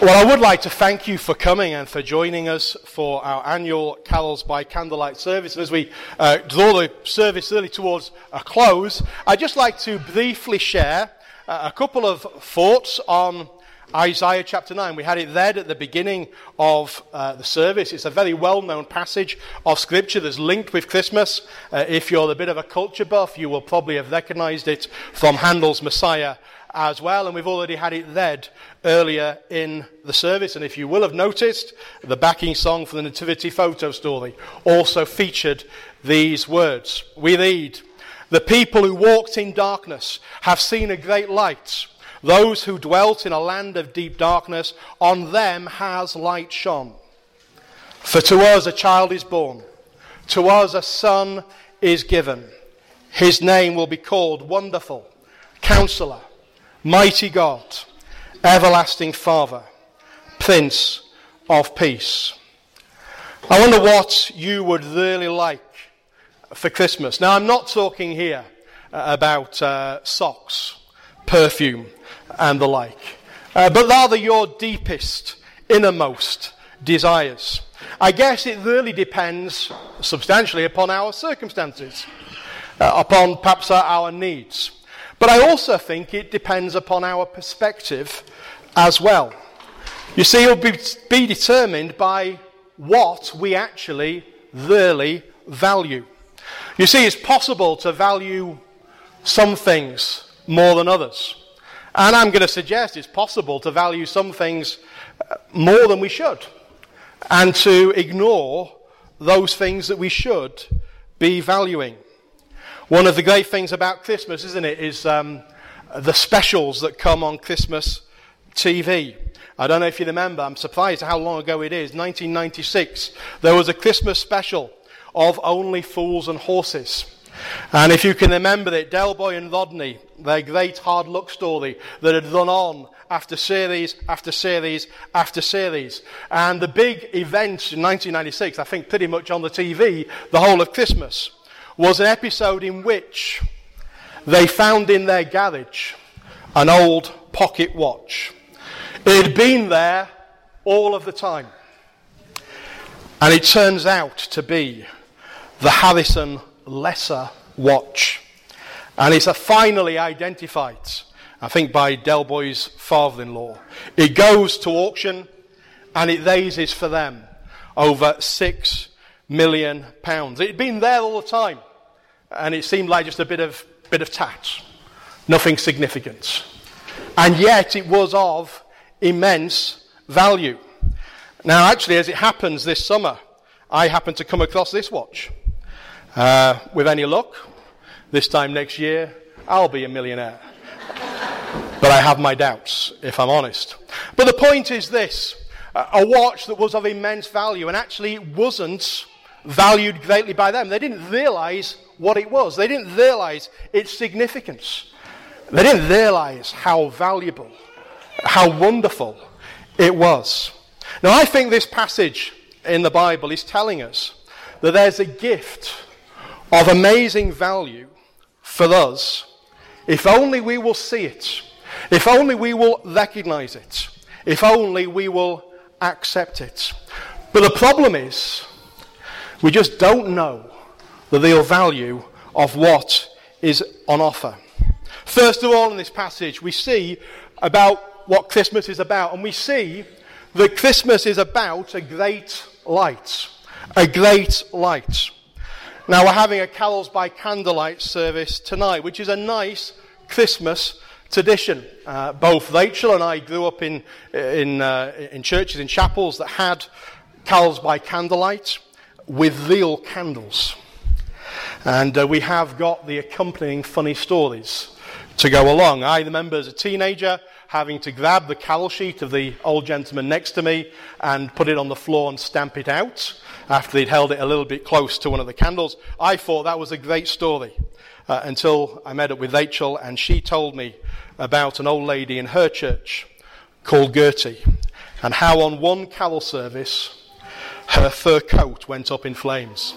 Well, I would like to thank you for coming and for joining us for our annual Carols by Candlelight service. And as we draw the service really towards a close, I'd just like to briefly share a couple of thoughts on Isaiah chapter 9. We had it read at the beginning of the service. It's a very well-known passage of Scripture that's linked with Christmas. If you're a bit of a culture buff, you will probably have recognized it from Handel's Messiah as well, and we've already had it read earlier in the service. And if you will have noticed, the backing song for the Nativity photo story also featured these words. We read, "The people who walked in darkness have seen a great light. Those who dwelt in a land of deep darkness, on them has light shone. For to us a child is born, to us a son is given. His name will be called Wonderful, Counselor, Mighty God, Everlasting Father, Prince of Peace." I wonder what you would really like for Christmas. Now, I'm not talking here about socks, perfume, and the like, but rather your deepest, innermost desires. I guess it really depends substantially upon our circumstances, upon perhaps our needs. But I also think it depends upon our perspective as well. You see, it will be determined by what we actually really value. You see, it's possible to value some things more than others. And I'm going to suggest it's possible to value some things more than we should, and to ignore those things that we should be valuing. One of the great things about Christmas, isn't it, is the specials that come on Christmas TV. I don't know if you remember, I'm surprised how long ago it is, 1996, there was a Christmas special of Only Fools and Horses. And if you can remember it, Del Boy and Rodney, their great hard luck story that had run on after series after series after series. And the big event in 1996, I think pretty much on the TV, the whole of Christmas, was an episode in which they found in their garage an old pocket watch. It had been there all of the time. And it turns out to be the Harrison Lesser watch. And it's finally identified, I think, by Del Boy's father-in-law. It goes to auction and it raises for them over £6 million. It had been there all the time, and it seemed like just a bit of tat, nothing significant. And yet it was of immense value. Now, actually, as it happens this summer, I happened to come across this watch. With any luck, this time next year, I'll be a millionaire. But I have my doubts, if I'm honest. But the point is this, a watch that was of immense value, and actually it wasn't valued greatly by them. They didn't realize what it was. They didn't realize its significance. They didn't realize how valuable, how wonderful it was. Now, I think this passage in the Bible is telling us that there's a gift of amazing value for us, if only we will see it, if only we will recognize it, if only we will accept it. But the problem is, we just don't know the real value of what is on offer. First of all, in this passage, we see about what Christmas is about, and we see that Christmas is about a great light. A great light. Now, we're having a Carols by Candlelight service tonight, which is a nice Christmas tradition. Both Rachel and I grew up in churches, in chapels that had Carols by Candlelight with real candles. And we have got the accompanying funny stories to go along. I remember as a teenager having to grab the carol sheet of the old gentleman next to me and put it on the floor and stamp it out after he'd held it a little bit close to one of the candles. I thought that was a great story until I met up with Rachel, and she told me about an old lady in her church called Gertie, and how on one carol service her fur coat went up in flames.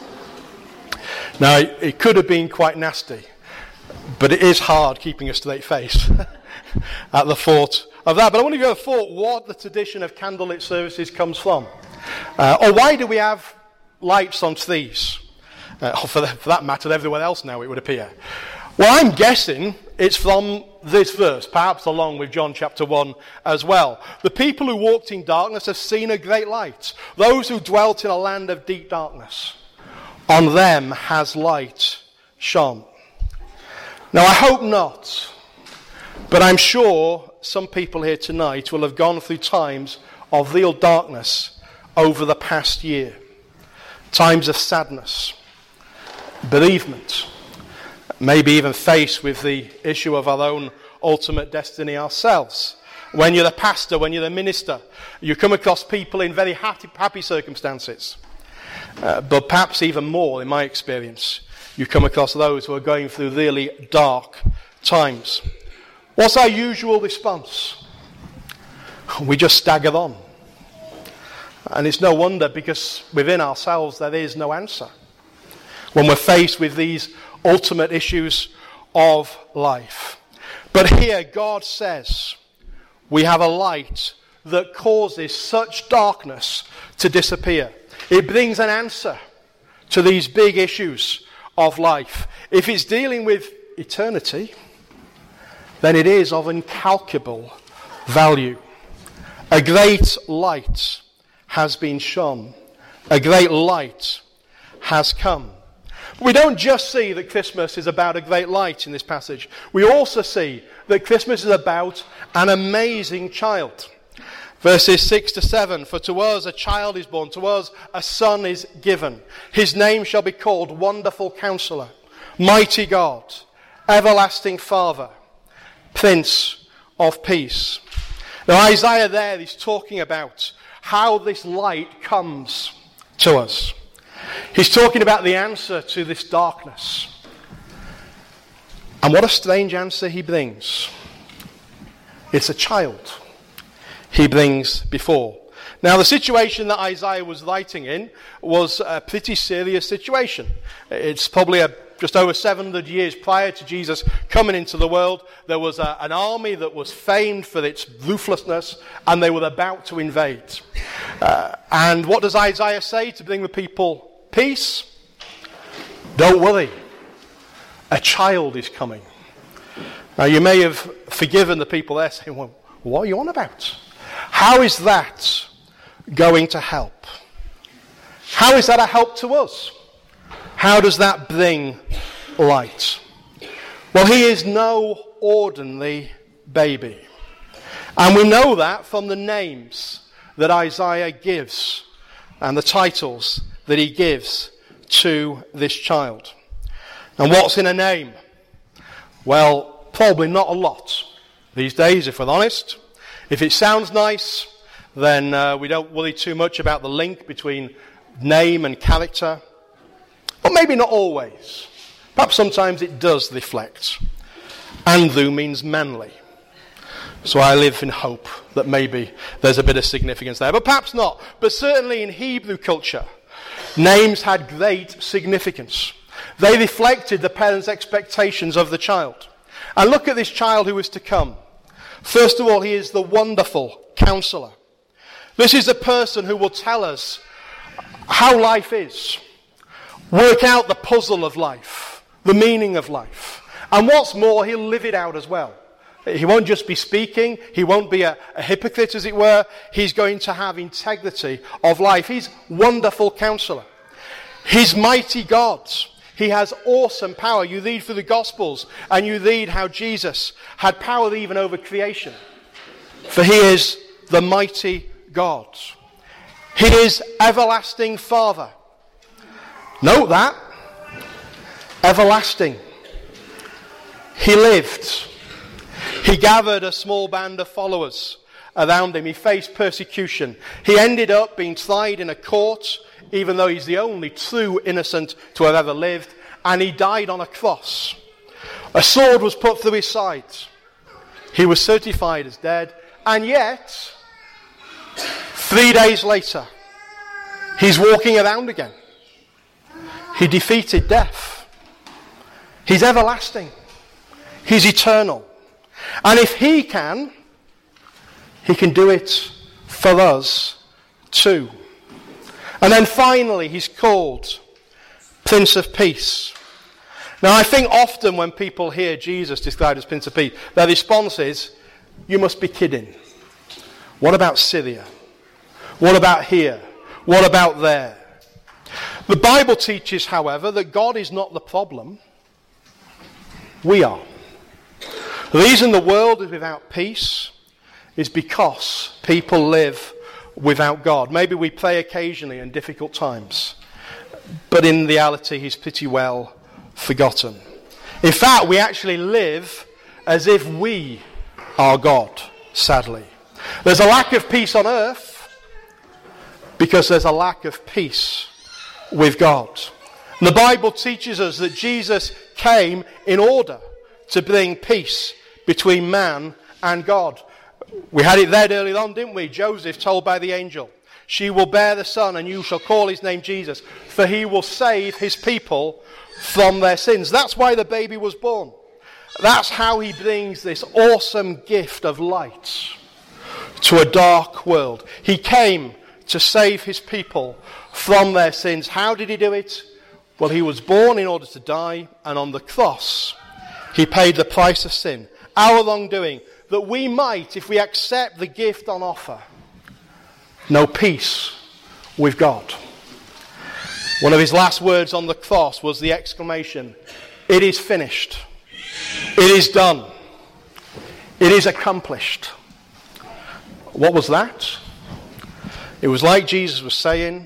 Now, it could have been quite nasty, but it is hard keeping a straight face at the thought of that. But I wonder if you ever thought what the tradition of candlelit services comes from. Or why do we have lights on trees? Or for that matter, everywhere else now, it would appear. Well, I'm guessing it's from this verse, perhaps along with John chapter 1 as well. The people who walked in darkness have seen a great light. Those who dwelt in a land of deep darkness, on them has light shone. Now, I hope not, but I'm sure some people here tonight will have gone through times of real darkness over the past year. Times of sadness, bereavement, maybe even faced with the issue of our own ultimate destiny ourselves. When you're a pastor, when you're a minister, you come across people in very happy circumstances. But perhaps even more, in my experience, you come across those who are going through really dark times. What's our usual response? We just stagger on. And it's no wonder, because within ourselves there is no answer when we're faced with these ultimate issues of life. But here God says we have a light that causes such darkness to disappear. It brings an answer to these big issues of life. If it's dealing with eternity, then it is of incalculable value. A great light has been shone. A great light has come. We don't just see that Christmas is about a great light in this passage. We also see that Christmas is about an amazing child. Verses 6 to 7, for to us a child is born, to us a son is given. His name shall be called Wonderful Counselor, Mighty God, Everlasting Father, Prince of Peace. Now Isaiah there is talking about how this light comes to us. He's talking about the answer to this darkness. And what a strange answer he brings. It's a child he brings before. Now, the situation that Isaiah was writing in was a pretty serious situation. It's probably just over 700 years prior to Jesus coming into the world. There was an army that was famed for its ruthlessness, and they were about to invade. And what does Isaiah say to bring the people peace? Don't worry, a child is coming. Now, you may have forgiven the people there saying, well, what are you on about? How is that going to help? How is that a help to us? How does that bring light? Well, he is no ordinary baby. And we know that from the names that Isaiah gives and the titles that he gives to this child. And what's in a name? Well, probably not a lot these days, if we're honest. If it sounds nice, then we don't worry too much about the link between name and character. But maybe not always. Perhaps sometimes it does reflect. Andrew means manly. So I live in hope that maybe there's a bit of significance there. But perhaps not. But certainly in Hebrew culture, names had great significance. They reflected the parents' expectations of the child. And look at this child who is to come. First of all, he is the Wonderful Counselor. This is a person who will tell us how life is, work out the puzzle of life, the meaning of life. And what's more, he'll live it out as well. He won't just be speaking, he won't be a hypocrite, as it were. He's going to have integrity of life. He's Wonderful Counselor. He's Mighty God. He has awesome power. You read through the Gospels and you read how Jesus had power even over creation. For he is the mighty God. He is Everlasting Father. Note that. Everlasting. He lived. He gathered a small band of followers around him. He faced persecution. He ended up being tried in a court, even though he's the only true innocent to have ever lived, and he died on a cross. A sword was put through his side. He was certified as dead, and yet, 3 days later, he's walking around again. He defeated death. He's everlasting. He's eternal. And if he can, he can do it for us too. And then finally, he's called Prince of Peace. Now, I think often when people hear Jesus described as Prince of Peace, their response is, you must be kidding. What about Syria? What about here? What about there? The Bible teaches, however, that God is not the problem. We are. The reason the world is without peace is because people live without God. Maybe we pray occasionally in difficult times, but in reality he's pretty well forgotten. In fact, we actually live as if we are God, sadly. There's a lack of peace on earth because there's a lack of peace with God. And the Bible teaches us that Jesus came in order to bring peace between man and God. We had it read earlier on, didn't we? Joseph told by the angel, she will bear the son and you shall call his name Jesus, for he will save his people from their sins. That's why the baby was born. That's how he brings this awesome gift of light to a dark world. He came to save his people from their sins. How did he do it? Well, he was born in order to die, and on the cross he paid the price of sin, our wrongdoing, that we might, if we accept the gift on offer, know peace with God. One of his last words on the cross was the exclamation, "It is finished. It is done. It is accomplished." What was that? It was like Jesus was saying,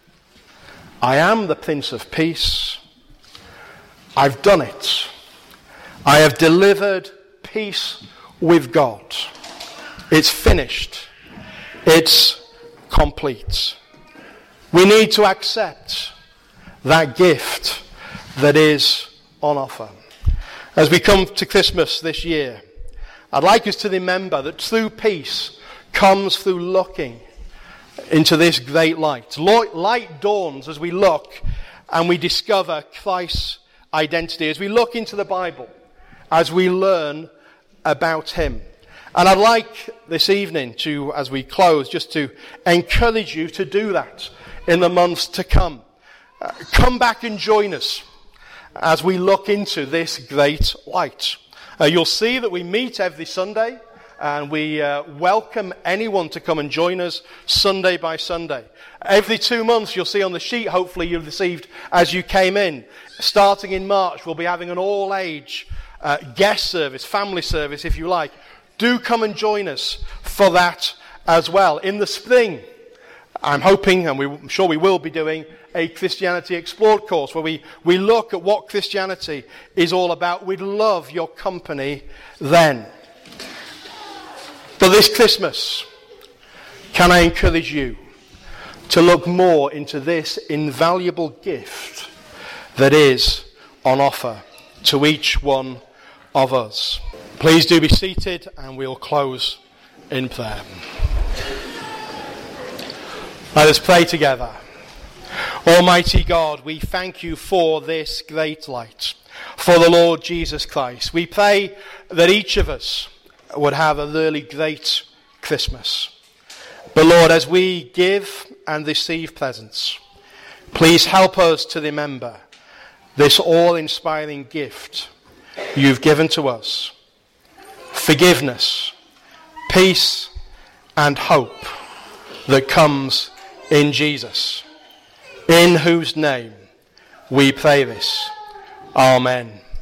I am the Prince of Peace. I've done it. I have delivered peace with God. It's finished. It's complete. We need to accept that gift that is on offer. As we come to Christmas this year, I'd like us to remember that true peace comes through looking into this great light. Light dawns as we look and we discover Christ's identity, as we look into the Bible, as we learn about him. And I'd like this evening to, as we close, just to encourage you to do that in the months to come. Come back and join us as we look into this great light. You'll see that we meet every Sunday, and we welcome anyone to come and join us Sunday by Sunday. Every 2 months, you'll see on the sheet, hopefully you've received as you came in. Starting in March, we'll be having an all-age guest service, family service, if you like. Do come and join us for that as well. In the spring, I'm hoping, and I'm sure we will be doing, a Christianity Explored course where we look at what Christianity is all about. We'd love your company then. But this Christmas, can I encourage you to look more into this invaluable gift that is on offer to each one of us. Please do be seated, and we'll close in prayer. Let us pray together. Almighty God, we thank you for this great light, for the Lord Jesus Christ. We pray that each of us would have a really great Christmas. But Lord, as we give and receive presents, please help us to remember this all-inspiring gift you've given to us. Forgiveness, peace, and hope that comes in Jesus, in whose name we pray this. Amen.